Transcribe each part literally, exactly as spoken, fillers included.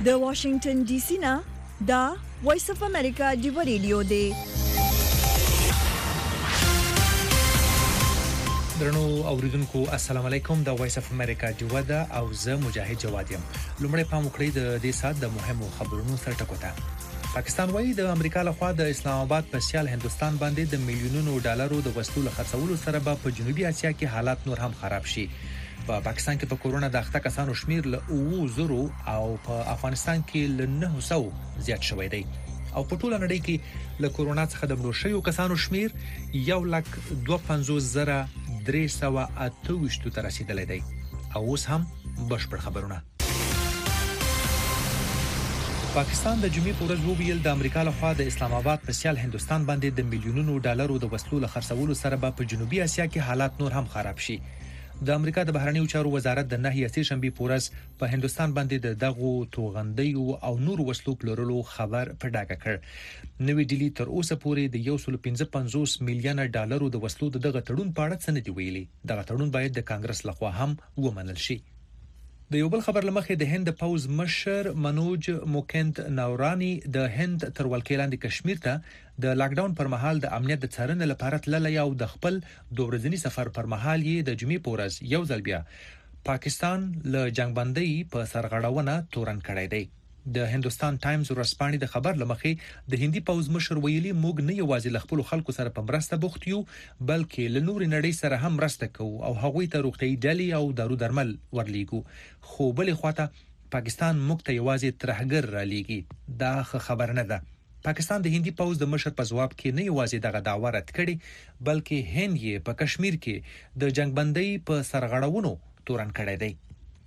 د واشنگټن ډي سي نه دا وایس اف امریکا دی ریډیو دی. درنو اوریدونکو السلام علیکم. د وایس اف امریکا دی ودا او زه مجاهد جواد یم. لومړی پام وکړئ د دې سات د مهمو خبرونو سرټکوته. پاکستان وايي د امریکا لخوا د اسلام آباد په سیال هندستان باندې د میلیونونو ډالرو د وسلو خرڅولو سره به په جنوبي اسیا کې حالات نور هم خراب شي. په پاکستان کې په کورونا د اخته کسانو شمیر له اوه زرو او په افغانستان کې له نه سوه زیات شوی دی. او په ټوله نړۍ کې له کورونا څخه د مړو شویو کسانو شمیر یو لک دوه پنځوس زره درې سوه اته ویشت ته رسیدلی دی. او اوس هم بشپړ خبرونه. پاکستان د جمعې په ورځ وویل د امریکا لخوا د اسلام آباد په سیال هندستان باندې د میلیونونو ډالرو د وسلو خرڅولو سره به په جنوبي اسیا کې حالات نور هم خراب شي. د امریکا د بهرنیو چارو وزارت د نهي سه شنبه په ورځ په هندستان باندې د دغو توغندیو او نور وسلو پلورلو خبر په ډاګه کړ. نوې ډیلی تر اوسه پورې د یو سل پنځه پنځوس میلیونه ډالرو د وسلو د دغه تړون په اړه څه نه دی ویلي. دغه تړون باید د کانګرس لخوا هم ومنل شي. د یو بل خبر لمخې د هند پوز مشر منوج موکند نورانی د هند تر ولکې لاندې کشمیر ته د لاک ډاون پر مهال د امنیت د څارنې لپاره تللی او د خپل دوه ورځني سفر پر مهال یې د جمعې په ورځ یو ځل بیا پاکستان له جنگبندۍ په سرغړونه تورن کړی دی. د هندستان ټایمز ورځپاڼې د خبر لمخې د هندي پوز مشر ویلي موږ نه یوازې له خپل خلکو سره په مرسته بوخت یو بلکې له نورې نړۍ سره هم مرسته کوو او هغوی ته روغتیايي ډالۍ او دارو درمل ورلیږو. خو بلې خواته پاکستان موږ ته یوازې ترهګر را لیږي. دا خبر نه ده. پاکستان د هندي پوز د مشر په ځواب کې نه یوازې دغه دعوه رد کړي بلکې هند یې په کشمیر کې د جنگبندۍ په سرغړونو تورن کړی دی.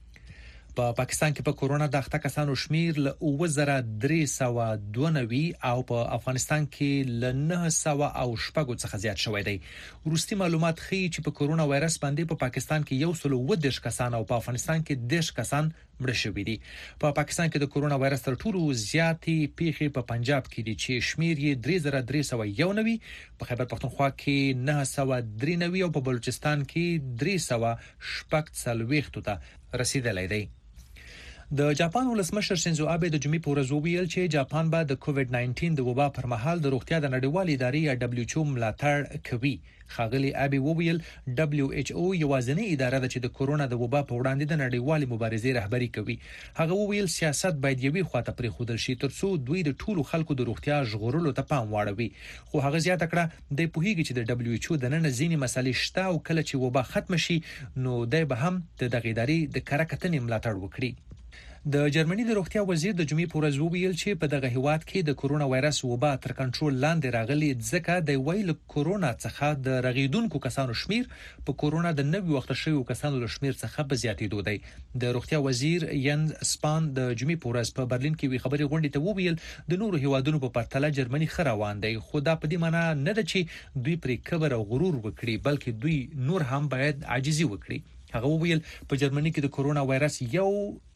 په پا پاکستان کې په کورونا د اخته کسانو شمیر له اوه زره درې سوه دوه نوي او په افغانستان کې له نه سوه او شپږو څخه زیات شوی دی. وروستي معلومات ښیي چې په کورونا وایرس باندې په پا پاکستان کې یو سل اووه دېرش کسان او په افغانستان کې دېرش کسان مړه شوي دي. په پا پاکستان کې د کورونا وایرس تر ټولو زیاتې پیښې په پنجاب کې دي چې شمیر یې درې زره درې سوه یو نوي، په خیبر پختونخوا کې نه سوه درې نوي او په بلوچستان کې درې سوه شپږ څلوېښت ته رسیدلی دی. د جاپان ولسمشر شینزو آبه د جمعې په ورځ وویل چې جاپان به د کووډ نایمټین د وبا پر مهال د روغتیا د نړیوالې ادارې یا دبليو ایچ او ملاتړ کوي. خاغلی آبه وویل دبليو ایچ او یوازینی اداره ده چې د کورونا د وبا په وړاندې د نړیوالې مبارزې رهبری کوي. هغه وویل سیاست باید یوې خواته پرې خودل شي ترڅو دوی د ټولو خلکو د روغتیا ژغورلو ته پام واړوي. خو هغه زیاته کړه د پوهیږي چې د دبليو ایچ او د نن ځینې مسلې شته او کله چې وبا ختم شي نو دای به هم د دغه ادارې د کارکتنې ملاتړ وکړي. د جرمني د روغتیا وزیر د جمعې په ورځ وویل چې په دغه هیواد کې د کورونا وایرس وبا تر کنټرول لاندې راغلي ځکه د ویل کورونا څخه د رغیدونکو کسانو شمیر په کورونا د نوي وخت شویو کسانو له شمیر څخه په زیاتېدو دی. د روغتیا وزیر ین سپان د جمعې په ورځ په برلین کې وی خبري غونډې ته وویل د نورو هیوادونو په پرتله جرمني ښه روان دی. خو دا په دې معنی نه ده چې دوی پرې کبر او غرور وکړي بلکې دوی نور هم باید عاجزي وکړي. هغه وویل په جرمني کې د کورونا وایرس یو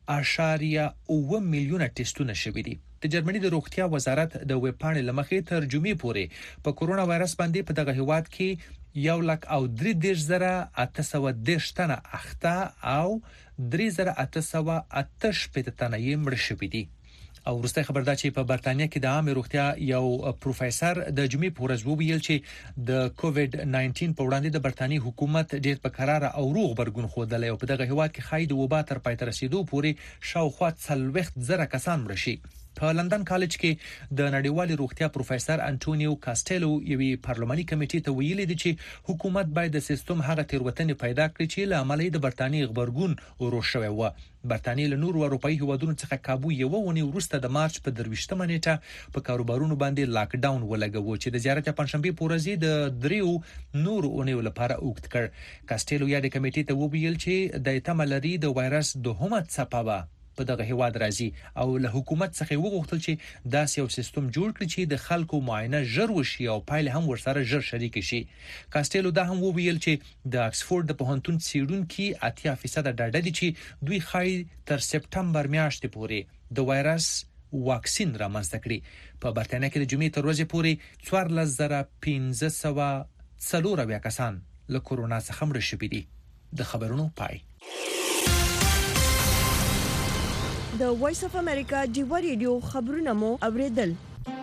اشاریه اوه میلیونه ټیسټونه شوي دي. د جرمني د روغتیا وزارت د ویب پاڼې لمخې تر جمعې پورې په کورونا وایرس باندې په دغه هیواد کې یو لک او درې دېرش زره اته سوه دېرش تنه اخته او درې زره اته سوه اته شپېته تنه یې مړه شوي دي. او وروستی خبر دا چې په برتانیا کې د عامه روغتیا یو پروفیسور د جمعې په ورځ وویل چې د کووډ نایمټین په وړاندې د برتانیې حکومت ډېر په قراره او روغ غبرګون ښودلی او په دغه هیواد کې ښایي د وبا تر پای ته رسیدو پورې شاوخوا څلوېښت زره کسان مړه شي. په لندن کالج کې د نړیوالې روغتیا پروفیسور انټونیو کاستیلو یوې پارلماني کمیټې ته ویلي دي چې حکومت باید د سیستم هغه تیروتنې پیدا کړي چې له امله د برتانیې غبرګون ورو شوی و. برتانیې له نورو اروپایي هیوادونو څخه کابو یو ونی وروسته د مارچ په درویشتمه نیټه په کاروبارونو باندې لاک ډاون ولګاوه چې د زیارت پنځشنبه په ورځ د دریو نورو اونیو لپاره اوږد کړ. کاستیلو یا د کمیټې ته وویل چې د تملري د وایرس دوهمه څپه په دغه هیواد راځي او له حکومت څخه وغوښتل چې داسې یو سیستم جوړ کړي چې د خلکو معاینه ژر وشي او پایله هم ورسره ژر شریک شي. کاستیلو دا هم وویل چې د آکسفورد د پوهنتون څېړونکي اتیا فیصد ډاډه دي چې دوی ښایي تر سپټمبر میاشتې پورې د وایرس واکسین رامنځته کړي. په برتانیا کې د جمعې تر ورځې پورې څوارلس زره پنځه سوه څلور اویا کسان له کورونا څخه مړه شوي دي. د خبرونو پای. د وایس اف امریکا ډیوا ریډیو خبرونه مو اوریدل.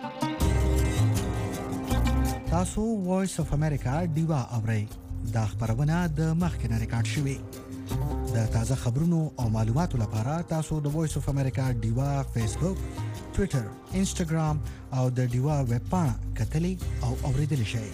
تاسو وایس اف امریکا ډیوا اورئ. دا خبرونه د مخکنه ریکارډ شوې. د تازه خبرونو او معلوماتو لپاره تاسو د وایس اف امریکا ډیوا فیسبوک، ټوئیټر، انسټاګرام او د ډیوا ویب پاڼه کتلی او اوریدلی شئ.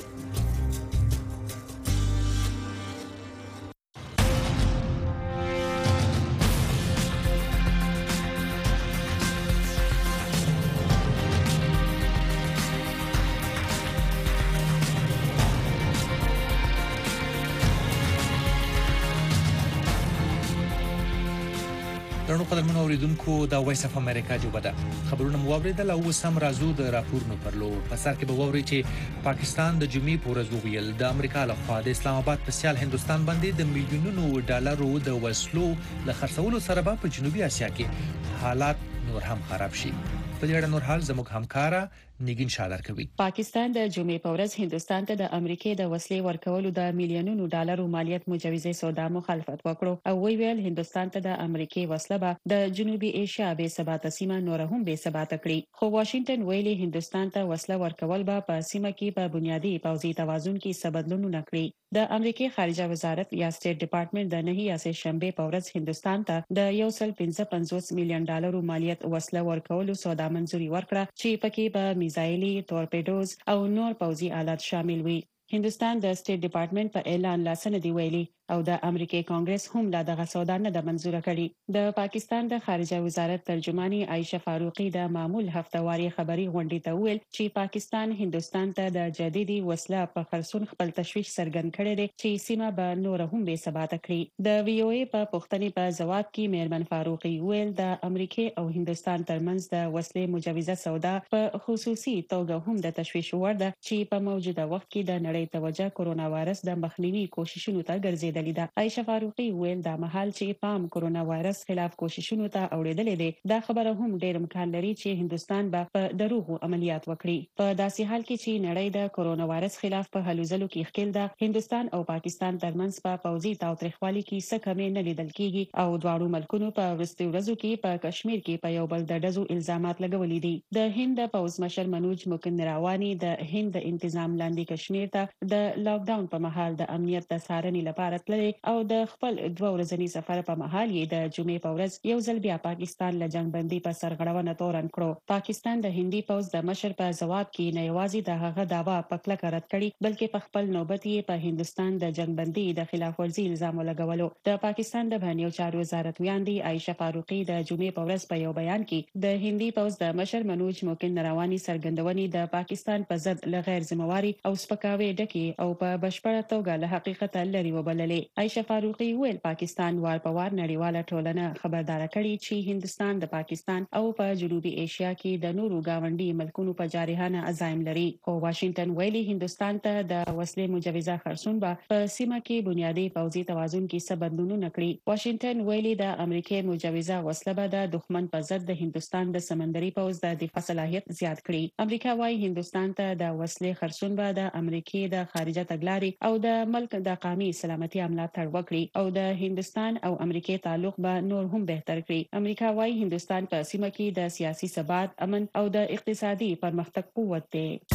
درنو قدرمنو اوریدونکو د وایس اف امریکا جوبه ده خبرونه مو اوریدل او سم رازو د راپورونو پرلو په سر کې به ووري چې پاکستان د جمعې په ورځ ویل د امریکا له خوا د اسلام آباد په سیال هندستان باندې د میلیونونو ډالرو د وسلو له خرڅولو سره په جنوبي اسیا کې حالات نور هم خراب شي. په دې اړه نور حال زموږ همکارا نگین شادر کوي. پاکستان د جمعې په ورځ هندستان ته د امریکای د وسلې ورکولو د میلیونونو ډالرو مالیت مجوزي سودا مخالفت وکړو او وی ویل هندستان ته د امریکای وسله به د جنوبي ایشیا به ثبات سیمه نور هم به ثبات کړي. خو واشنگټن ویلي هندستان ته وسله ورکول به په سیمه کې په بنیادی پوځي توازن کې سبدلون نه کړي. د امریکای خارجه وزارت یا سټیټ ډپارټمنټ د نهي اسې شنبه په ورځ هندستان ته د یو سل پنځه پنځوس میلیون ډالرو مالیت وسله ورکولو سودا منزوري ورکړه چې پکې به میزایلي، تورپیډوز او نور پوځي آلات شامل وي. هندستان د سټیټ ډپارټمنټ په اعلان لاسنه دی ویلي او د امریکای کانګرس هم لا دغه سودا نه د منزور کړي. د پاکستان د خارجه وزارت ترجمانی عائشه فاروقی د معمول هفتواري خبري غونډې ته ویل چې پاکستان هندستان ته د جديدي وسله په خرڅون خپل تشویش څرګند کړی دی چې سیمه به نور هم به ثبات کړي. د وی او ای په پوښتنې په جواب کې میرمن فاروقی ویل د امریکای او هندستان ترمنځ د وسلې مجوزه سودا په خصوصي توګه هم د تشویش وړ ده چې په موجوده وخت کې د نړۍ توجه کورونا وایرس د مخنیوي کوششونو ته ګرځیدلې ده. عائشه فاروقی ویل دا مهال چې پام کورونا وایرس خلاف کوششونو ته اوریدلې ده دا خبره هم ډېر امکان لري چې هندستان به په دروغو عملیات وکړي. په داسې حال کې چې نړۍ د کورونا وایرس خلاف په هلو ځلو کې ښکیل ده هندستان او پاکستان ترمنځ په پوځي تاوتریخوالي کې څه کمې نه لیدل کیږي او دواړو ملکونو په وروستي ورځو کې په کشمیر کې په یو بل د ډزو الزامات لګولي دي. د هند پوځ مشر منوج مکند رواني د هند د انتظام لاندې کشمیر ته د لاک ډاون په مهال د امنیت د څارنې لپاره تللی او د خپل دوه ورځني سفر په مهال یې د جمعې په ورځ یو ځل بیا پاکستان له جنگ بندي په سرغړونه تورن کړو. پاکستان د هندي پوځ د مشر په جواب کې نه یوازې د هغه داوا په کلکه رد کړي بلکې په خپل نوبت یې په هندستان د جنگ بندي د خلاف ورزي الزام لګولو. د پاکستان د بهرنیو چارو وزارت ویاندې عائشه فاروقی د جمعې په ورځ په یو بیان کې د هندي پوځ د مشر منوج مکند رواني څرګندونې د پاکستان په ضد له غیر ذمہواري او سپکاوي ډکې او په بشپړه توګه له حقیقت لري وبللې. عائشه فاروقی ویل پاکستان وار په وار نړیواله ټولنه خبردار کړي چې هندستان د پاکستان او په جنوبي ایشیا کې د نورو گاونډي ملکونو په جارحانه عزایم لري. او واشنگټن ویلي هندستان ته د وسلې مجوزه خرڅون به په سیمه کې بنیادی پوځي توازن کې څه بدلونونه کړي. واشنگټن ویلي د امریکای مجوزه وسله به د دښمن په ضد د هندستان د سمندري پوځ د دفاع صلاحیت زیات کړي. امریکا وايي هندستان ته د وسلې خرڅون به د امریکای د خارجه تګلارې او د ملک د قومي سلامتي ملاتړ وکړي او د هندستان او امریکای تعلق به نور هم بهتر کړي. امریکا وايي هندستان په سیمه کې د سیاسي ثبات، امن او د اقتصادي پرمختګ قوت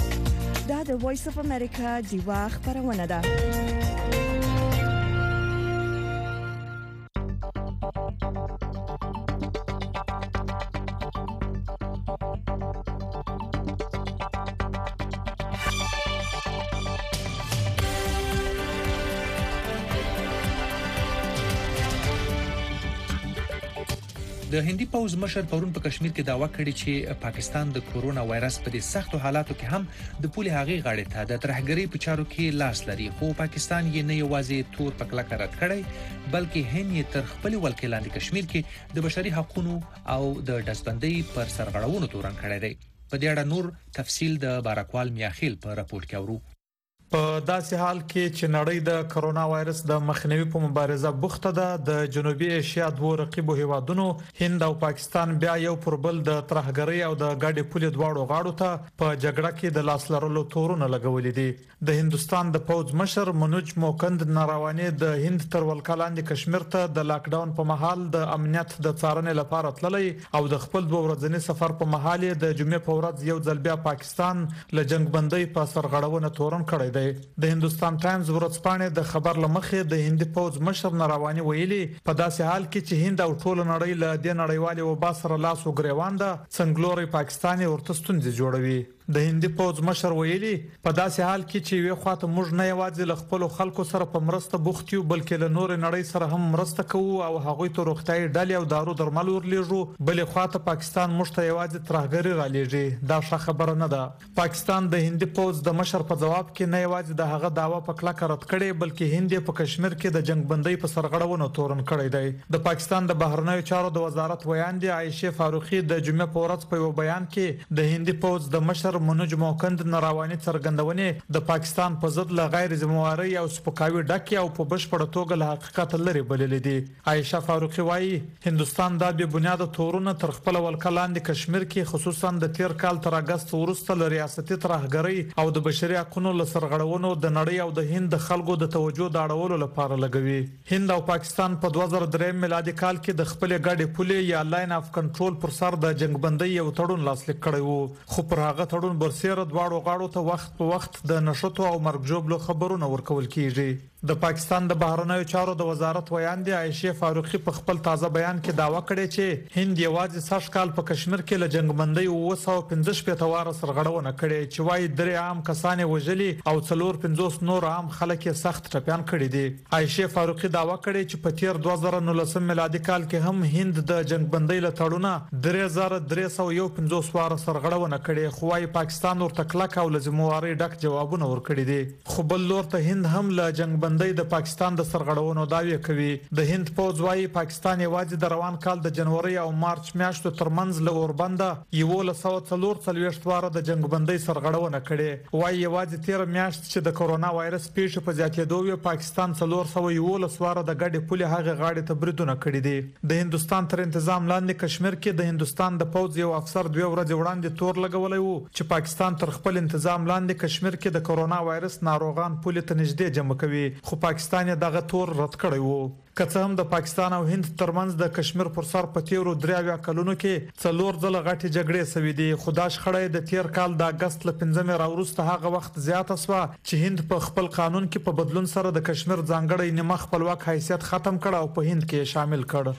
دی. دا د وایس اف امریکا ډیوا خبرونه ده. د هندي پوز مشر پرون په کشمیر کې داوا کړې چې پاکستان د کورونا وایرس په دې سختو حالاتو کې هم د پولي هغې غاړې ته د ترهګرۍ په چارو کې لاس لري. خو پاکستان یې نه یوازې تور پکلا رد کړی بلکې هند یې تر خپل ولکې لاندې کشمیر کې د بشري حقوقو او د دزبندۍ پر سرغړونو تورن کړی دی. په دې اړه نور تفصیل د بارکوال میاخیل په راپور کې اورو. په داسې حال کې چې نړۍ د کرونا وایرس د مخنیوي په مبارزه بوخته ده، د جنوبي ایشیا دوه رقیبو هیوادونو هند او پاکستان بیا یو پر بل د ترهګرۍ او د ګاډي پولې دواړو غاړو ته په جګړه کې د لاس لرلو تورونه لګولې دي. د هندستان د پوز مشر منوج موکند ناروانی د هند تر ولکلاندې کشمیر ته د لاک ډاون په مهال د امنیت د څارنې لپاره تللی او د خپل دوه ورځنی سفر په مهال د جمعې په ورځ یو ځل بیا پاکستان له جنگبندۍ په سرغړونه تورن کړی. د هندستان ټایمز ورځپاڼې د خبر لمخې د هندي پوز مشر ناروانی ویلي په داسې حال کې چې هند او ټول نړۍ له د نړیوالې وبا سره لاس وګریوان ده، څنګلوري پاکستان ورته ستونزې جوړوي. د هندي پوز مشر ویلي په داسې حال کې چې وی خواته موږ نه یوازې له خپل خلکو سره په مرسته بوخت یو بلکې له نور نړۍ سره هم مرسته کوو او هغوی ته روغتيایي ډالۍ او دارو درمل ورلېږو، بلې خواته پاکستان موږ ته یوازې ترهګري را لېږي. دا ښه خبره نه ده. پاکستان د هندي پوز د مشر په جواب کې نه یوازې د هغه داوا په کلکه رد کړي بلکې هند په کشمیر کې د جنگبندۍ په سرغړونو تورن کړی دی. د پاکستان د بهرنیو چارو د وزارت ویاندې عائشه فاروقي د جمعې په ورځ په یو بیان کې د هندي پوز د مشر منوج موکند ناروانی څرګندونې د پاکستان په ضد له غیر ذمہواری او سپکاوي ډکه او په بشپړه توګه له حقیقت لري بللې دي. عائشه فاروقي وایي هندستان د بې بنیاده تورونه تر خپل ولکلاندې کشمیر کې خصوصا د تیر کال تر اگست وروسته له ریاستي ترهګرۍ او د بشري حقوقو له سرغړونو د نړۍ او د هند د خلکو د توجه د اړولو لپاره لګوي. هند او پاکستان په دوه زره درې میلادي کال کې د خپل ګاډي پولې یا لاین اف کنټرول پر سر د جنگبندۍ یو تړون لاسلیک کړی وو، خو پر هغه تړون برسېره دواړو غاړو ته وخت په وخت د نشټو او مرګ جوړلو خبرونه ورکول کیږي. د پاکستان د بهرنیو چارو د وزارت ویاندې عائشه فاروقي په خپل تازه بیان کې داوا کړې چې هند یوازې سږ کال په کشمیر کې له جنگبندۍ اوه سوه پنځه شپېته واره سرغړونه کړې چې وايي درې عام کسان وژلي او څلور پنځوس نور عام خلک یې سخت ټپيان کړي دي. عائشه فاروقي داوا کړې چې په تیر دوه زره نولس میلادي کال کې هم هند د جنگبندۍ له تړونه درې زره درې سوه یو پنځوس واره سرغړونه کړې، خو وايي پاکستان ورته کلک او لزمواري ډک جوابونه ورکړي دي. خو بل لور ته هند هم له جنگبندۍ د پاکستان د سرغړونو داوی کوي. د هند پوز وايي پاکستان یوازې د روان کال د جنوري او مارچ میاشتو ترمنځ له اوربنده یو سوه څلور څلوېښت واره د جنگبندۍ سرغړونه کړې. وايي یوازې تیر میاشت چې د کرونا وایرس پیښې په زیاتېدو وي پاکستان څلور سوه یولس واره د ګاډي پولې هغه غاړې ته بریدونه کړي دي. د هندستان تر تنظیم لاندې کشمیر کې د هندستان د پوز یو افسر دوه ورځې وړاندې تور لګولای وو چې پاکستان تر خپل تنظیم لاندې کشمیر کې د کرونا وایرس ناروغان پولې ته نږدې جمع کوي، خو پاکستان یې دغه تور رد کړی وو. که څه هم د پاکستان او هند ترمنځ د کشمیر پر سر په تیرو درې اویا کلونو کې څلور ځله غټي جګړې سوي دي، خو دا شخړه د تیر کال د اگست له پنځمې راوروسته هغه وخت زیاته سوه چې هند په خپل قانون کې په بدلون سره د کشمیر ځانګړی نیمه خپلواک حیثیت ختم کړ او په هند کې شامل کړ.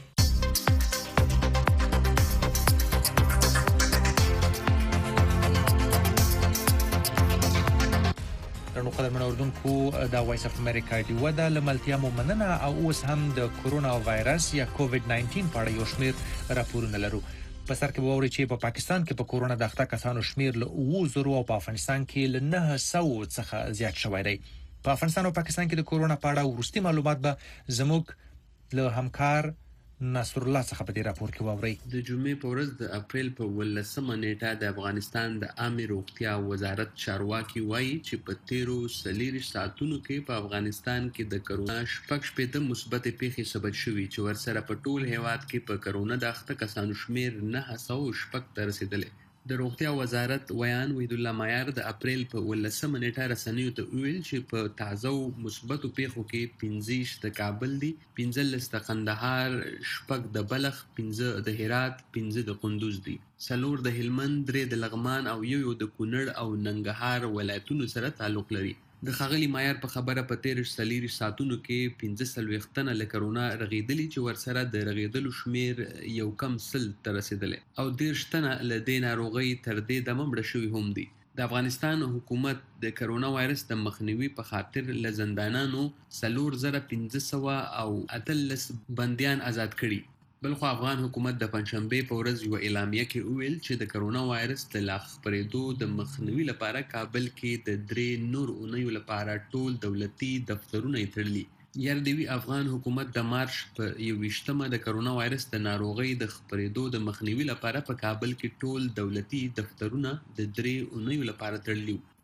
نو قدرمن اوردونکو دا وایس اف امریکا دی ودا لملتیا مومننه او اوس هم د کورونا وایرس یا کووډ نایټین په اړه یو شمېر راپورونه لرو. په سر کې ووري چې په پاکستان کې په کورونا د اخته کسانو شمېر له اوه زرو او په افغانستان کې له نه سوه څخه زیات شوی دی. په افغانستان او پاکستان کې د کورونا په اړه وروستي معلومات به زموږ له همکار نصر الله څخه په دې راپور کې واوري. د جمعې په ورځ د اپریل په ولسمه نیټه د افغانستان د عامه روغتیا وزارت چارواکي وایي چې په تیرو څلېرویشت ساعتونو کې په افغانستان کې د کرونا شپږ شپېته مثبت پیښې ثبت شوي چې ورسره په ټول هیواد کې په کرونا د اخته کسانو شمېر نه سوه شپږ ته رسیدلی. د روغتیا وزارت ویان وحید الله معیار د اپریل په ولسمه نیټه رسنیو ته ویل چې په تازه مثبتو پیښو کې پنځه د کابل دي، پنځلس د قندهار، شپږ د بلخ، پنځه د هرات، پنځه د قندوز دي، څلور د هلمند، درې د لغمان او یو یو د کونړ او ننګرهار ولایتونو سره تعلق لري. د ښاغلي معیار په خبره په تیر څلېرویشت ساعتونو کې پنځه څلوېښت تنه له کرونا رغېدلي چې ورسره د رغېدلو شمېر یو کم سل ته رسېدلی او دېرش تنه له دې ناروغۍ تر دې دمه مړه شوي هم دي. د افغانستان حکومت د کرونا وایرس د مخنیوي په خاطر له زندانانو څلور زره پنځه سوه او اتلس بندیان آزاد کړي. بلخو افغان حکومت د پنځشنبې په ورځ یو اعلامیه کې وویل چې د کرونا وایرس د لا خپرېدو د مخنیوي لپاره کابل کې د درې نور اونیو لپاره ټول دولتي دفترونه یې تړلي. یار دی وی افغان حکومت د مارچ په یوویشتمه د کرونا وایرس د ناروغۍ د خپرېدو د مخنیوي لپاره په کابل کې ټول دولتي دفترونه د درې اونیو لپاره تړلي.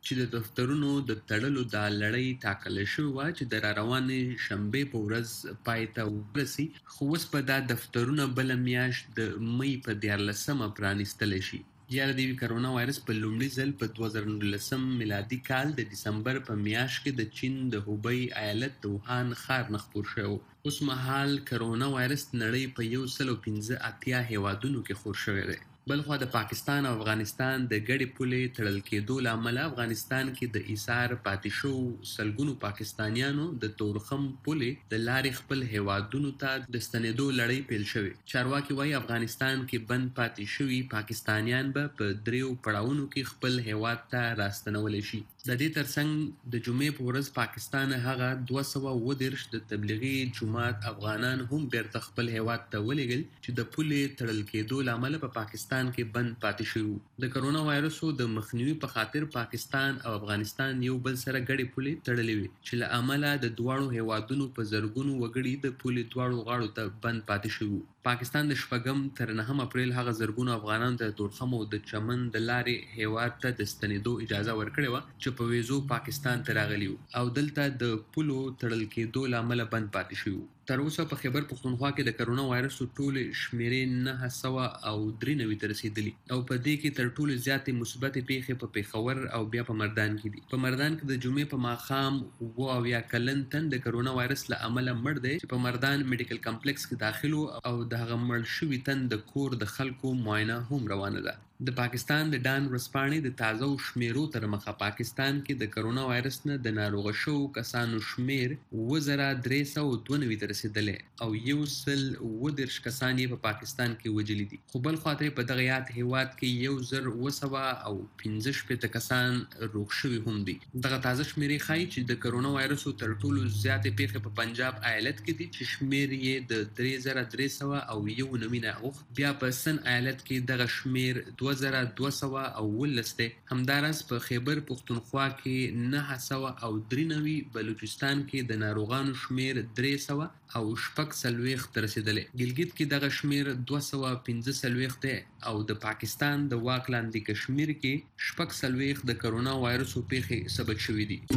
چې د دفترونو د تړلو د لړۍ ټاکل شوی و چې د روانې شنبه په ورځ پای ته ورسي، خو اوس په دا دفترونه بل میاشت د مې په دیارلسمه پرانیستل شي. یا د کرونا وایرس په لومړي ځل په دوه زره نولسم میلادي کال د دسمبر په میاشت کې د چین د هوبی ایالت د ووهان ښار نه خپور شو. اوس مهال کرونا وایرس نړۍ په یو سل او پنځه اتیا هیوادونو کې خپور شوی دی. بلخوا د پاکستان او افغانستان د ګډې پولې تړل کېدو له امله افغانستان کې د ایثار پاتې شو سلګونو پاکستانیانو د تورخم پولې د لارې خپل هیوادونو ته د ستنېدو لړۍ پیل شوې. چارواکي وایي افغانستان کې بند پاتې شوي پاکستانیان به په دریو پړاوونو کې خپل هیواد ته راستنولی شي. د دې ترڅنګ د جمعې په ورځ پاکستان هغه دوه سوه اووه دېرش د تبلیغي جماعت افغانان هم بیرته خپل هیواد ته ولېږل چې د پولې تړل کېدو له امله په پاکستان کې بند پاتې شوی. د کرونا وایرسو د مخنیوي په خاطر پاکستان او افغانستان یو بل سره ګډې پولې تړلې وي چې له امله د دواړو هیوادونو په زرګونو وګړي د پولې دواړو غاړو ته بند پاتې شوي. پاکستان د شپږم تر نهم اپریل هغه زرګونو افغانانو ته د تورخم او د چمن د لارې هیواد ته د ستنېدو اجازه ورکړې وه چې په ویزو پاکستان ته راغلي وو او دلته د پولو تړل کېدو له امله بند پاتې شوي وو. تر اوسه په خیبر پښتونخوا کې د کرونا وایرسو ټولې شمیرې نهه سوه او درې نوي ته رسېدلي او په دې کې تر ټولو زیاتې مثبتې پیښې په پېښور او بیا په مردان کې دي. په مردان کې د جمعې په ماښام اووه اویا کلن تن د کرونا وایرس له امله مړ دی چې په مردان میډیکل کمپلیکس کې داخل و او د هغه مړ شوي تن د کور د خلکو معاینه هم روانه ده. د پاکستان د ډان ورځپاڼې د تازه شمیرو تر مخه پاکستان کې د کرونا وایرس نه د ناروغه شوو کسانو شمیر اووه زره درې سوه دوه نوي ته رسېدلی او یو سل اووه دېرش کسان یې په پاکستان کې وژلي دي. خو بل خواته په دغه یاد هیواد کې یو زر اووه سوه او پنځه شپېته کسان روغ شوي هم دي. دغه تازه شمیرې ښایي چې د کرونا وایرسو تر ټولو زیاتې پیښې په پنجاب ایالت کې دي چې شمیر یې د درې زره درې سوه او یو نوي نه اوښت. بیا په سن ایالت کې دغه شمیر دوه زره دوه سوه او اوولس دی. همداراز په خیبر پښتونخوا کې نهه سوه او درې نوي، بلوچستان کې د ناروغانو شمیر درې سوه او شپږ څلوېښت ته رسېدلی. ګلګت کې دغه شمیر دوه سوه پنځه څلوېښت دی او د پاکستان د واک لاندې کشمیر کې شپږ څلوېښت د کرونا وایرسو پیښې ثبت شوي دي.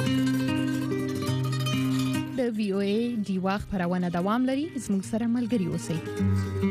د وی او ای ډیوا خبرونه دوام لري. زموږ سره ملګري اوسئ.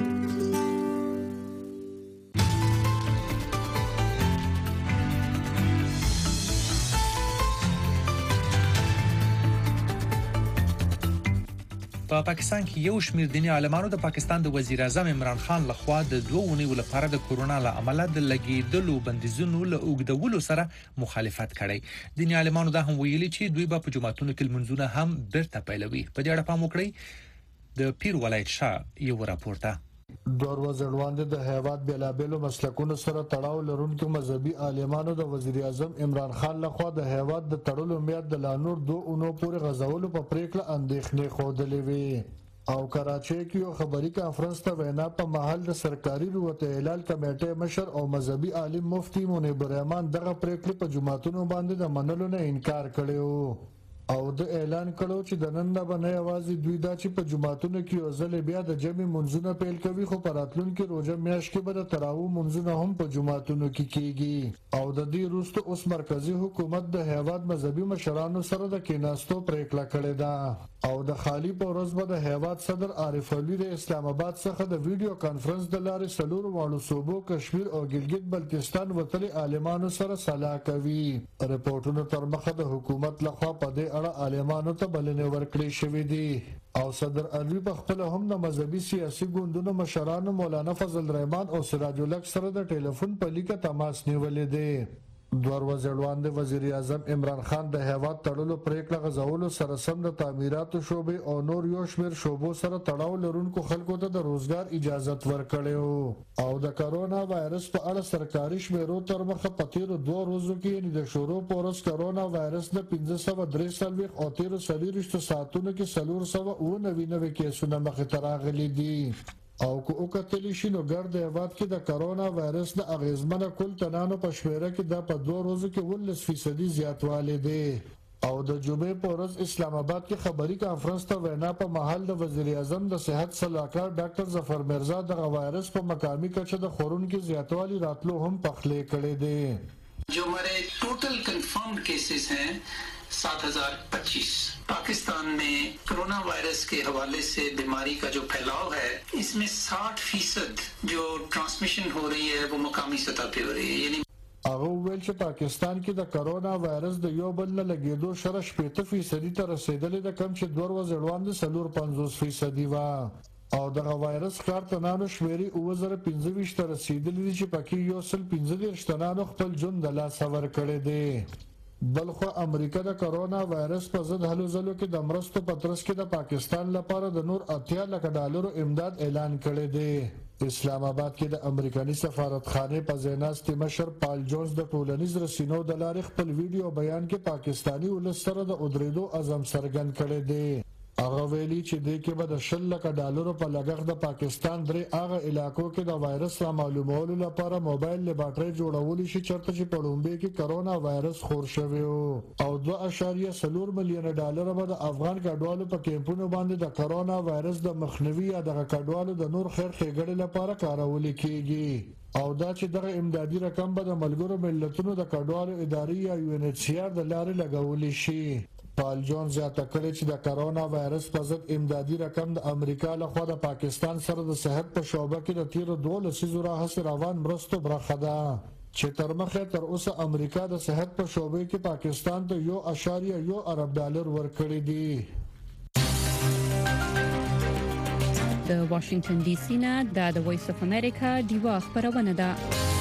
په پاکستان کې یو شمېر دیني عالمانو د پاکستان د وزیر اعظم عمران خان لخوا د دوه اونیو لپاره د کورونا له امله د لګیدلو بندیزونو له اوږدولو سره مخالفت کړی. دیني عالمانو دا هم ویلي چې دوی به په جماعتونو کې لمونځونه هم بیرته پیلوي. په دې اړه پام وکړئ. د پیر ولایت شاه یو راپورته. دوه ورځې وړاندې د هیواد بیلابیلو مسلکونو سره تړاو لرونکو مذهبي عالمانو د وزیر اعظم عمران خان لخوا د هیواد د تړلو میعاد د لا نور دوه اونو پورې غځولو په پریکړه اندېښنې ښودلې وې او کراچۍ کې یو خبري کانفرنس ته وینا په محل د سرکاري روغتیا اعلان کمیټې مشر او مذهبي عالم مفتي منیب الرحمن دغه پریکړه په جماعتونو باندې د منلو نه انکار کړی او د اعلان کړو چې د نن نه به یوازې دوی دا چې په جماعتونو کې یو ځل بیا د جمع منځونه پیل کوي، خو په راتلونکي روژه میاشت کې به د تراویح منځونه هم په جماعتونو کې کیږي او د دې وروسته اوس مرکزی حکومت د هیواد مذهبي مشرانو سره د کېناستو پریکړه کړې ده او د خالی په ورځ به د هیواد صدر عارف علي د اسلام آباد څخه د ویډیو کانفرنس د لارې څلورو واړو صوبو کشمیر او ګلګت بلتستان وتلي عالمانو سره سلا کوي. رپورټونو تر مخه د حکومت لخوا په دې عالمانو ته بلنې ورکړې شوې دي او صدر علوي په خپل هم د مذهبي سیاسي ګوندونو مشرانو مولانا فضل الرحمن او سراج الحق سره د ټلیفون په لیکه تماس نیولې دی. دوه ورځې وړاندې وزیر اعظم عمران خان د هیواد تړلو پریکړه غځولو سره سم د تعمیراتو شعبې او نور یو شمېر شعبو سره تړاو لرونکو خلکو ته د روزګار اجازت ورکړی او د کرونا وایرس په اړه سرکاري شمیرو تر مخه په تیرو دوه ورځو کې یعنې د شروع په ورځ کرونا وایرس د پنځه سوه درې څلوېښت او تیرو څلېرویشتو ساعتونو کې څلور سوه اووه نوي نوي کیسونه مخې ته راغلي دي او که وکتلی شي نو ګرد هیواد کې د کرونا وایرس د اغیزمنه کل تنانو په شمیره کې دا په دوه ورځو کې اوولس فیصدي زیاتوالی دی او د جمعې په ورځ اسلام آباد کې خبري کانفرنس ته وینا په محل د وزیر اعظم د صحت صلاحکار ډاکټر ظفر مرزا د وایرس په مقامی کچه د خورونکو زیاتوالی راتلو هم پخلی کړی دی. जो हमारे total confirmed cases हैं सात हज़ार पच्चीस। पाकिस्तान में कोरोना वायरस के हवाले से बीमारी का जो फैलाव है इसमें साठ फीसद जो ट्रांसमिशन हो रही है वो मुकामी सतह पे हो रही है। यानी هغه ویل چې پاکستان کې د کرونا وایرس د یو بل نه لګیدو شره شپږ فیصدي ته رسیدلې ده، کم چې دوه ورځې وړاندې څلور پنځوس فیصدي و او دغه وایرس کارتنانو شمیرې اوه زره پنځه ویشت ته رسیدلې دي چې پکې یو سل پنځه دېرش تنانو خپل ژوند د لاسه ورکړی دی. بلخو امریکا د کرونا وایرس په ضد هلو ځلو کې د مرستو په ترڅ کې د پاکستان لپاره د نور اتیا لکه ډالرو امداد اعلان کړی دی. اسلام آباد کې د امریکایي سفارتخانه په ځیناستي مشر پال جونز د ټولنیز رسنیو د لارې خپل ویډیو بیان کې پاکستانی ولس سره د ودرېدو عزم څرګند کړی دی. هغه ویلي چې د کې به د شل لکه ډالرو په لګښت د پاکستان درې هغه علاقو کې د وایرس را معلومولو لپاره موبایل لیبارټري جوړول شي چرته چې په لومبي کې کرونا وایرس خور شوی او دوه اعشاریه څلور میلیون ډالر به د افغان کډوالو په کیمپونو باندې د کرونا وایرس د مخنیوي یا د کډوالو د نور خیر ښېګړې لپاره کارول کیږي او دا چې دغه امدادي رقم به د ملګرو ملتونو د کډوالو ادارې یا یو ان ایچ سی آر د لارې لګول شي. پال جون زیاته کړې چې د کرونا وایرس په ضد امدادي رقم د امریکا لخوا د پاکستان سره د صحت په شعبه کې د تیرو دوه لسیزو راهیسې روان مرستو برخه ده چې تر مخه تر اوسه امریکا د صحت په شعبه کې پاکستان ته یو اعشاریه یو ارب ډالر ورکړي دي. د واشنگټن ډي سي نه د وایس اف امریکا دیوا خبرونه ده.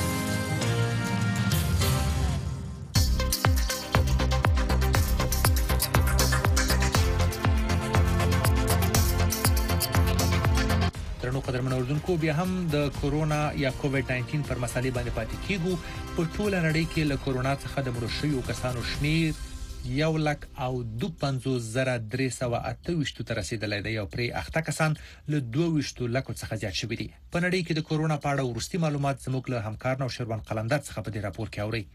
نو قدرمن اوردونکو بیا هم د کورونا یا کووډ ناینټین پر مسالې باندې پاتې کیږو. په ټوله نړۍ کې له کورونا څخه د مړو شویو کسانو شمیر یو لک او دوه پنځوس زره درې سوه اته ویشت ته رسیدلی دی او پرې اخته کسان له دوه ویشت لکو څخه زیات شوي دي. په نړۍ کې د کورونا په اړه وروستي معلومات زموږ له همکار نو شروان قلندر څخه په دې راپور کې اوري.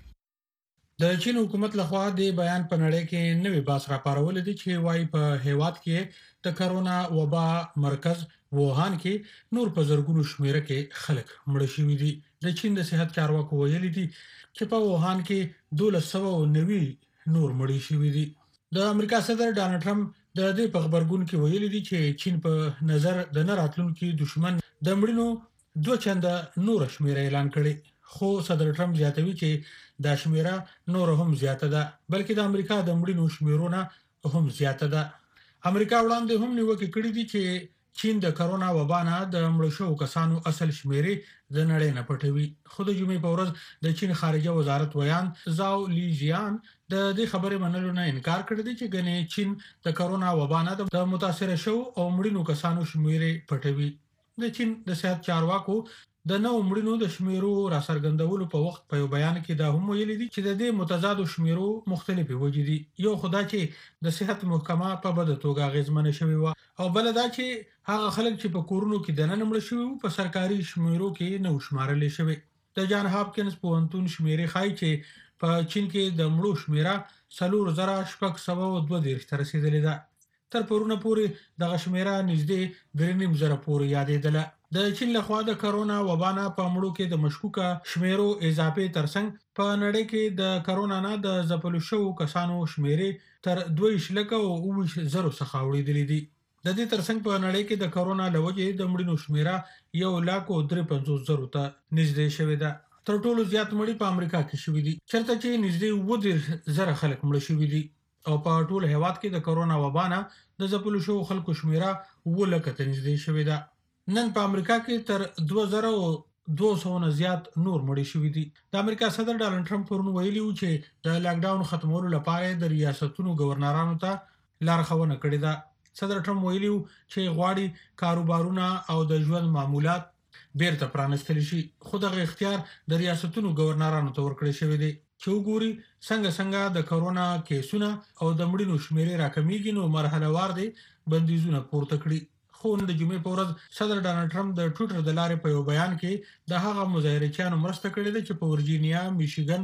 د چین حکومت لخوا د بیان په نړۍ کې نوې باس راپارول دي چې وايي په هیواد کې د کرونا وبا مرکز ووهان کې نور په زرګونو شمیره کې خلک مړ شوي دي. د چین د صحت چارواکو ویلي دي چې په ووهان کې دوه سوه نوي نور مړ شوي دي. د امریکا صدر ډانلډ ټرمپ د دې په خبرګون کې ویلي دي چې چین په نظر د نه راتلونکي دشمن د مړینو دوه چنده نور شمیره اعلان کړي. خو صدر ټرمپ زیاتوي چې دا شمیره نور هم زیاته ده، بلکې د امریکا د مړینو شمیرونه هم زیاته ده. امریکا وړاندې هم نیوکه کړې دي چې چین د کرونا وبا نه د مړو شوو کسانو اصل شمیرې د نړۍ نه پټوي. خو د جمعې په ورځ د چین خارجه وزارت ویان زاو لیجیان د دې خبرې منلو نه انکار کړی دی چې ګنې چین د کرونا وبا نه د متاثر شوو او مړینو کسانو شمیرې پټوي. د چین د صحت چارواکو د نو مړینو د شمیرو را څرګندولو په وخت په یو بیان کې دا هم ویلي دي چې د دې متضادو شمیرو مختلفې وجې دي. یو خدا چې د صحت محکمه په بده توګه اغیزمنه شوی و او بل دا چې هغه خلک چې په کورونو کې دننه مړ شوي په سرکاري شمیرو کې نه شمارل شوی. د جان هاپکینز پوهنتون شمیرې ښایي چې په چین کې د مړو شمیره څلور زره شپږ سوه دوه دېرش ته رسیدلې ده. تر پرونه پورې دغه شمیره نږدې درې نیم زره پورې یادېدله. د چین لخوا د کرونا وبا نه په مړو کې د مشکوکه شمیرو اضافه ترڅنګ په نړۍ کې د کرونا نه د ځپلو شوو کسانو شمیرې تر دوه لک او اوه زره څخه وړېدلې دي. د دې ترڅنګ په نړۍ کې د کرونا له وجې د مړینو شمیره یو لک او درې پنځوس زره ته نږدې شوې ده. تر ټولو زیات مړي په امریکا کې شوي دي چېرته چې نږدې اووه دېرش زره خلک مړه شوي دي او په ټول هیواد کې د کرونا وبا نه د ځپلو شوو خلکو شمیره اووه لکه ته نږدې شوې ده. نن په امریکا کې تر دوه زره دوه سوه نه زیات نور مړي شوي دي. د امریکا صدر ډانلډ ټرمپ پرون ویلي و چې د لاک ډاون ختمولو لپاره د ریاستونو گورنرانو ته لارښوونه کړې ده. صدر ټرمپ ویلي و چې غواړي کاروبارونه او د ژوند معمولات بیرته پرانستل شي، خو دغه اختیار د ریاستونو گورنرانو ته ورکړل شوی دی چې وګوري څنګه څنګه د کرونا کیسونه او د مړینو شمیرې راکمیږي نو مرحله وار دي بندیزونه پورته کړي. خو د جمعې په ورځ صدر ډانلډ ټرمپ د ټویټر د لارې په یو بیان کې د هغه مظاهرچیانو مرسته کړې ده چې په ورجینیا، میشیګن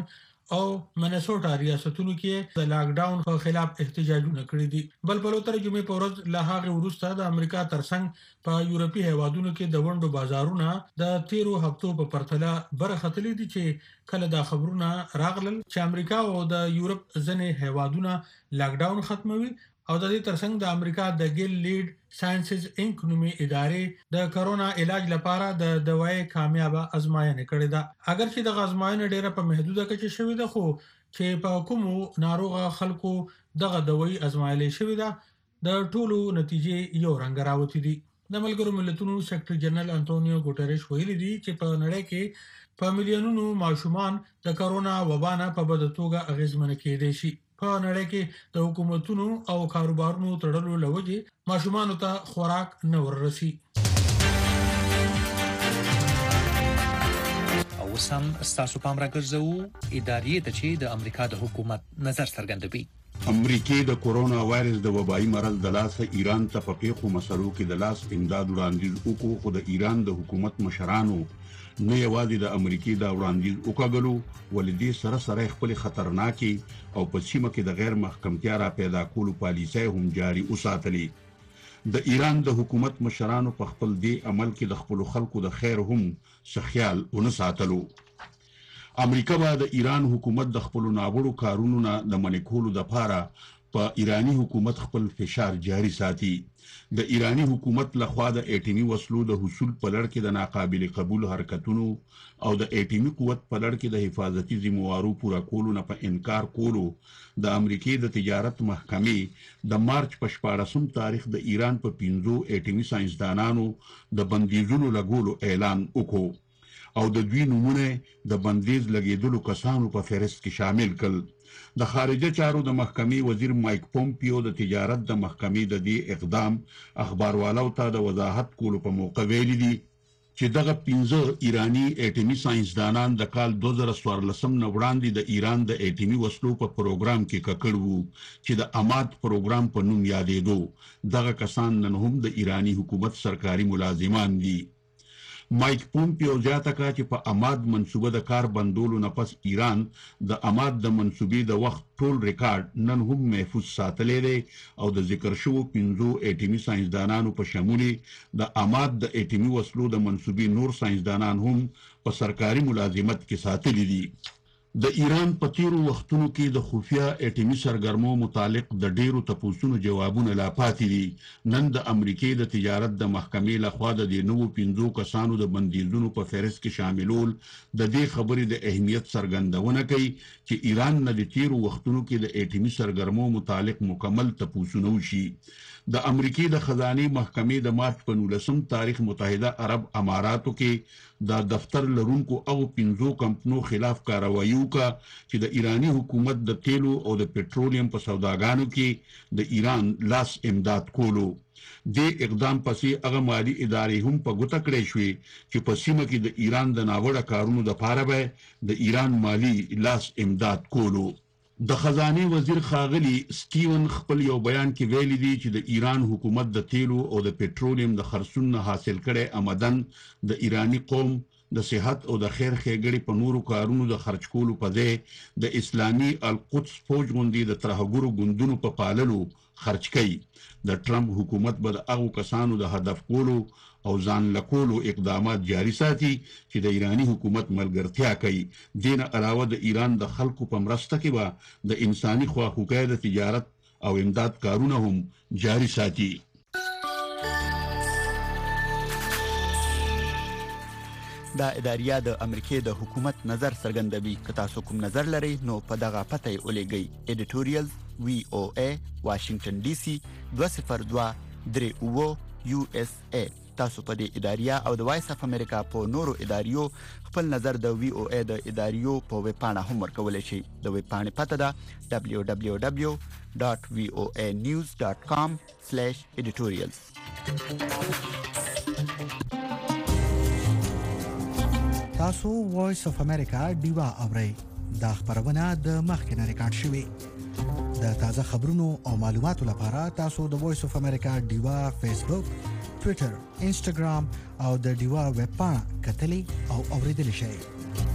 او منیسوټا ریاستونو کې د لاک ډاون په خلاف احتجاجونه کړي دي. بل په لوتر جمعې په ورځ له هغه وروسته د امریکا ترڅنګ په یورپی هیوادونو کې د ونډو بازارونه د تیرو هفتو په پرتله برختلې دي چې کله دا خبرونه راغلل چې امریکا او د یورپ ځینې هیوادونه لاک ډاون ختموي او د دې ترڅنګ د امریکا د ګیل لیډ ساينسز انک نومي ادارې د کرونا علاج لپاره د دوايي کامیابه ازمایښت کړې ده. اگر چې د غزمایونه ډیره په محدوده کچه شوې ده خو چې په کومو ناروغه خلکو دغه دوايي ازمایلې شوې ده د ټولو نتیجې یو رنګ راوتی دي. د ملګرو ملتونو سیکریټري جنرال انټونیو ګوټریش ویلي دي چې په نړۍ کې په میلیونونو ماشومان د کرونا وبا نه په بده توګه اغیزمن کېدي شي. په نړۍ کې د حکومتونو او کاروبارونو تړلو لوجې ماشومان ته خوراک نه وررسي. او سم تاسو پام راګرځو ادارې ته چې د امریکا د حکومت نظر څرګندوي. امریکای د کورونا وایرس د وبایي مرض د لاسه ایران ته په پیښو مسلو کې د لاس امداد وړاندیز وکړو خو د ایران د حکومت مشرانو نه یوازې د امریکای د وړاندیز وکړلو ولې سره سره خپل خطرناکي او په سیمه کې د غیر محکمتیا را پیدا کولو پالیسۍ هم جاري وساتلې. د ایران د حکومت مشرانو په خپل دی عمل کې د خپل خلکو د خیر هم سخیال ونه ساتلو. امریکا به د ایران حکومت د خپل ناوړو کارونو نه د منع کولو لپاره په ایرانی حکومت خپل فشار جاري ساتي. د ایرانی حکومت لخوا د اټیمي وسلو د حصول په لړ کې د ناقابل قبول حرکتونو او د اټیمي قوت په لړ کې د حفاظتي ذمہوارو پورا کولو نه په انکار کولو د امریکای د تجارت محکمې د مارچ په شپاړسم تاریخ د ایران په پنځو اټیمي ساينسدانانو د بندیزونو لګولو اعلان وکړ او د دوی نمونه د بندیز لګیدلو کسانو په فهرست کې شامل کړل. د خارجه چارو د محکمې وزیر مایک پومپیو د تجارت د محکمې د دې اقدام اخباروالو ته د وضاحت کولو په موقع ویلي دي چې دغه پنځه ایرانی اټیمي ساينسدانان د کال دوه زره څوارلسم نه وړاندې د ایران د اټیمي وسلو په پروګرام کې ککړ وو چې د اماد پروګرام په نوم یادېدو. دغه کسان نن هم د ایرانی حکومت سرکاري ملازمان دي. مایک پومپیو زیاته کړه چې په اماد منصوبه د کار بندولو نه پس ایران د اماد د منصوبې د وخت ټول ریکارډ نن هم محفوظ ساتلې دی او د ذکر شوو پنځو اټیمي ساينسدانانو په شمول د اماد د اټیمي وسلو د منصوبې نور ساينسدانان هم په سرکاري ملازمت کې ساتلي دي. د ایران په تیرو وختونو کې د خفیه اټیمي سرګرمو متعلق د ډیرو تپوسونو جوابونه لا پاتې دي. نن د امریکای د تجارت د محکمې لخوا د دې نوو پنځو کسانو د بندیزونو په فهرست کې شاملول د دې خبرې د اهمیت څرګندونه کوي چې ایران نه د تیرو وختونو کې د اټیمي سرګرمو متعلق مکمل تپوسونه وشي. د امریکای د خزانه محکمې د مارچ په نولسم تاریخ متحده عرب اماراتو کې د دفتر لرونکو او پنځو کمپنو خلاف کاروایی وکړه چې د ایرانی حکومت د تیلو او د پټرولیم په سوداګانو کې د ایران لاس امداد کولو. د اقدام پسې هغه مالی ادارې هم په ګوته کړې شوې چې په سیمه کې د ایران د ناوړه کارونو لپاره به د ایران مالی لاس امداد کولو. د خزانه وزیر خاغلی سټیون خپل یو بیان کې ویلي دی چې د ایران حکومت د تیلو او د پټرولیم د خرڅون نه حاصل کړي آمدن د ایرانی قوم د صحت او د خیر ښېګړې په نورو کارونو د خرج کولو په ځای د اسلامي القدس فوج غوندې د ترهګرو ګوندونو په پاللو خرج کوي. د ټرمپ حکومت به د هغو کسانو د هدف کولو او ځان لکولو اقدامات جاري ساتي چې د ایرانی حکومت ملګرتیا کوي. دین علاوه د ایران د خلکو په مرسته کې به د انساني خواخوږۍ د تجارت او امداد کارونه هم جاري ساتي. دا اداریه د امریکای د حکومت نظر څرګندوي. که تاسو کوم نظر لرئ نو په دغه پته یې ولېږئ. ایډیټوریال وی او ای واشنگټن ډي سي دوه صفر دوه درې اووه یو اس ای. تاسو په دې اداریه او د وایس اف امریکا په نورو اداریو خپل نظر د وی او ای د اداریو په ویب پاڼه هم ورکولی شئ. د ویب پاڼې پته ده دبلیو دبلیو دبلیو ډاټ وی او ای نیوز ډاټ کام سلیش ایډیټوریالز. تاسو وایس اف امریکا ډیوا اورئ. دا خبرونه د مخکنه ریکارډ شوې. د تازه خبرونو او معلوماتو لپاره تاسو د وایس اف امریکا ډیوا فیسبوک، ټوئیټر، انسټاګرام او د ډیوا ویب پاڼه کتلې او اوریدل شئ.